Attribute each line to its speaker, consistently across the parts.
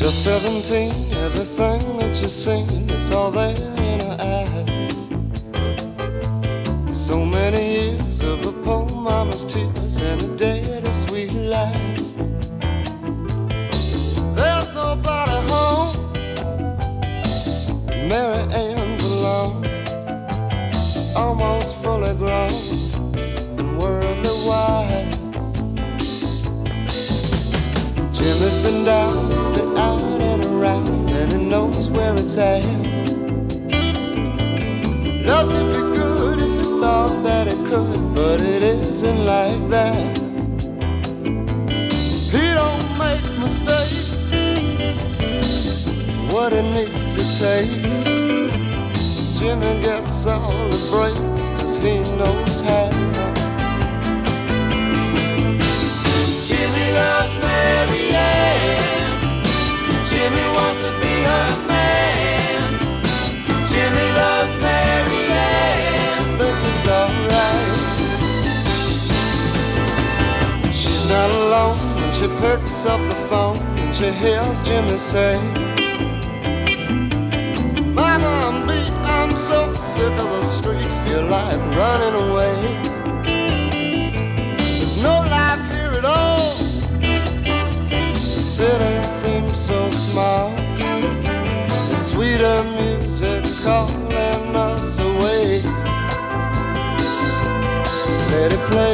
Speaker 1: You're 17, everything that you've seen, it's all there in her eyes. So many years of a poor mama's tears and a daddy's sweet lies. There's nobody home, Mary Ann's alone, almost fully grown and worldly wise. Jimmy's been down, he's been out and around, and he knows where it's at. Love to be good if he thought that it could, but it isn't like that. He don't make mistakes, what he needs he takes. Jimmy gets all the breaks, 'cause he knows how. Jimmy loves Mary Ann, Jimmy wants to be her man. Jimmy loves Mary Ann, she thinks it's alright. She's not alone when she picks up the phone and she hears Jimmy say, Mama, I'm so sick of the street, feel like running away. There's no life here at all, the city seems so small. The sweeter music calling us away. Let it play.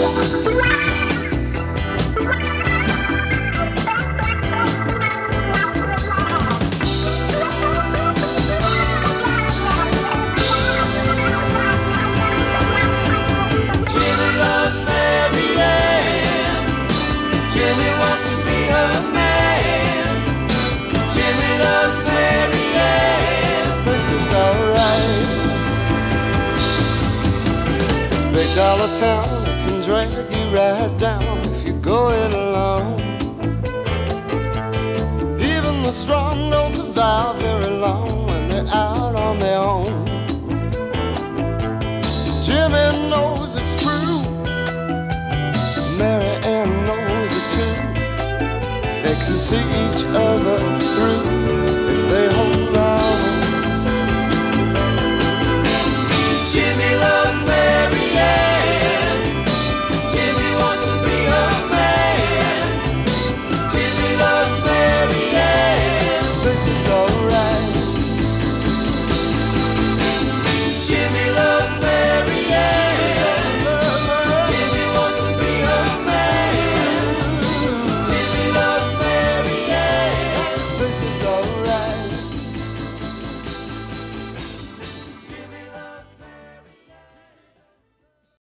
Speaker 1: Dollar town, it can drag you right down if you go it alone. Even the strong don't survive very long when they're out on their own. Jimmy knows it's true, Mary Ann knows it too. They can see each other